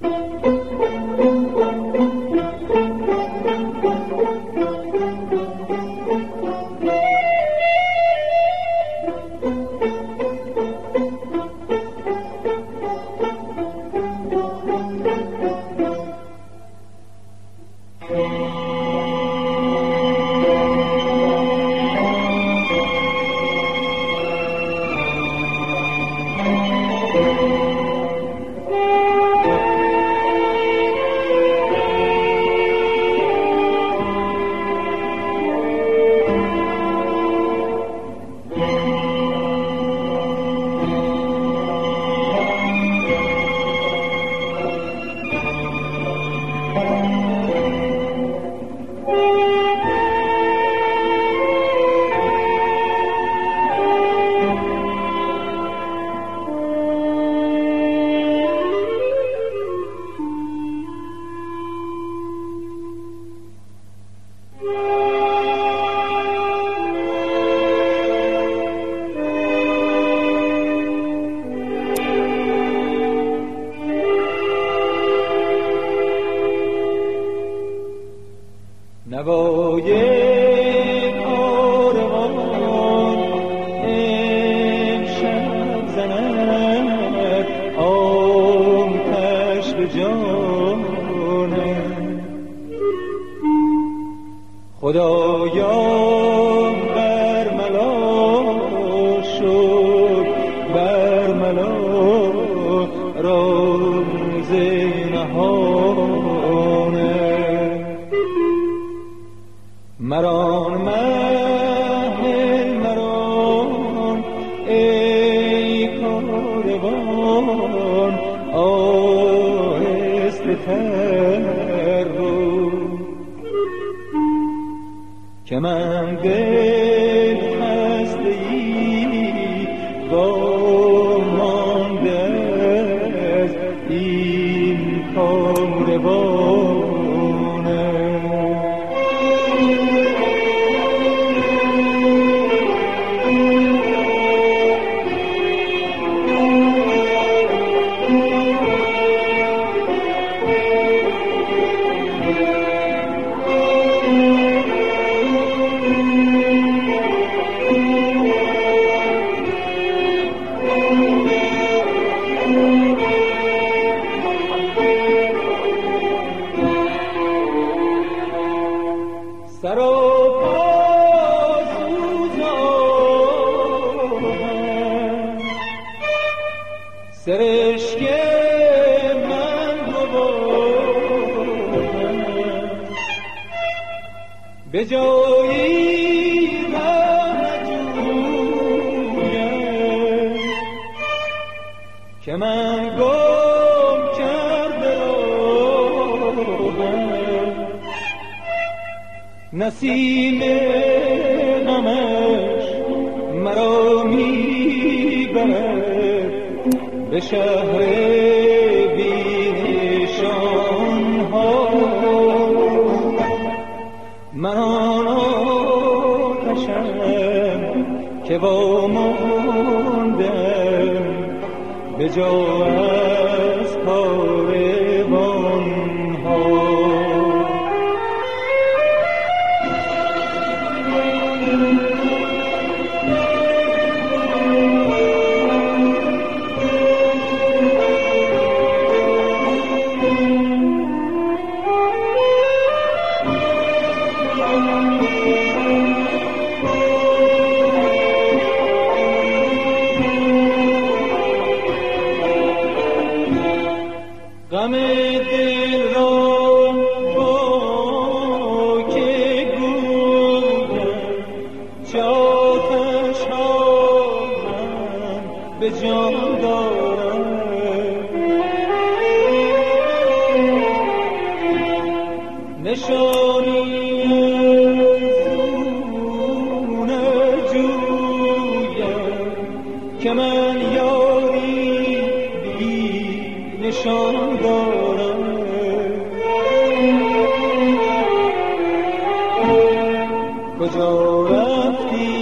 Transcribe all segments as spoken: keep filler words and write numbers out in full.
به جایی نجویم که من گم کرده راهم، نسیم غمش مرا میبرد به شهر بی نشان ها. من آن آتشم که واماندم به جا از کاروان ها. غم دل را با که گویم، چه آتش ها من به جان دارم. نشانی از نجویم که من یاری بی نشان دارم. کجا رفتی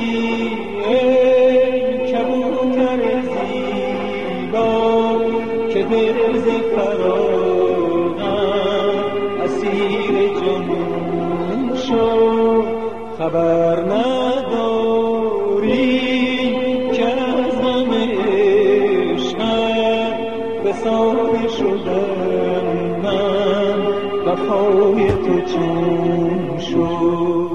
ای کبوتر زیبا که دل ز فراق خبر نداری که از غم عشقت به ساری شدم من وفای تو چون شد.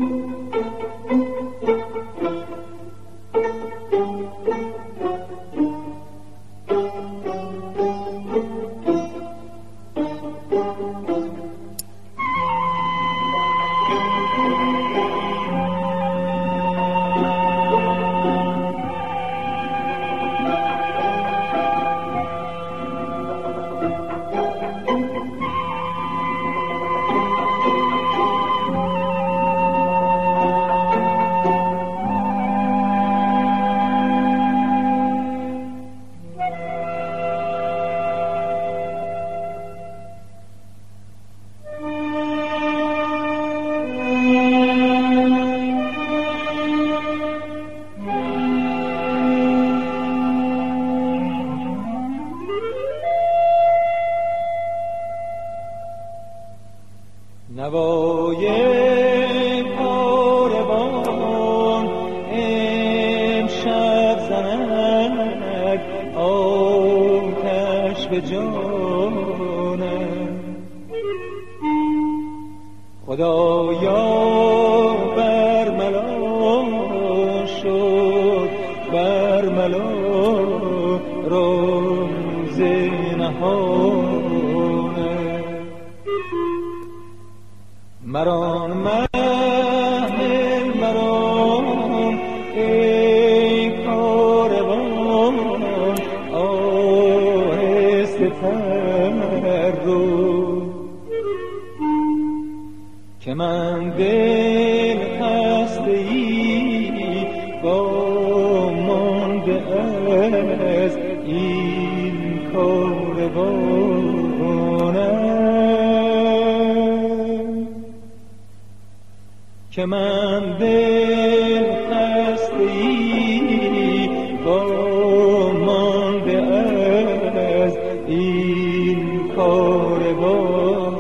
نوای کاروان امشب زند آتش به جانم، خدایا برملا شد برملا روز نهانه، مران محل مران ای کاروان آهسته تر رو که من دل خسته ای وامانده از این کاروانم، که من دل خسته ای وامانده از این کاروانم.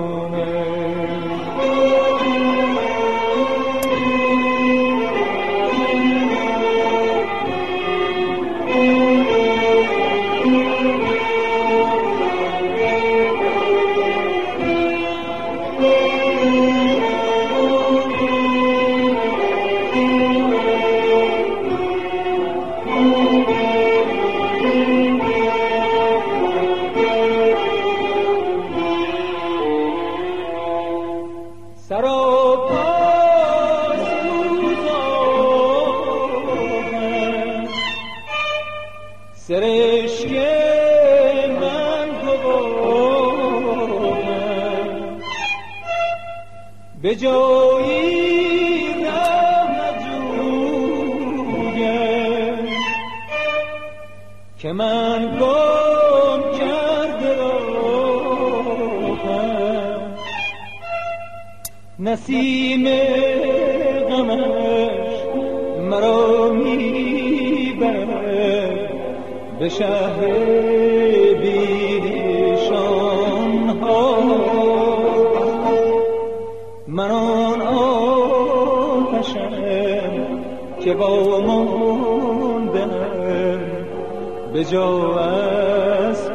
سرشک من گواهم به جایی راه نجویم که من گم کرده راهم، نسیم غمش مرا میبرد به شهر بی‌نشان ها، من آن آتشم که با ماندم به جا از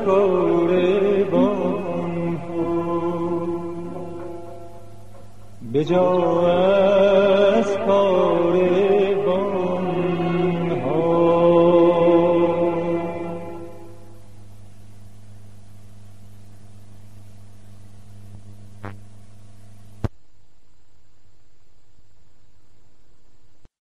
کاروان ها، به جا از کاروان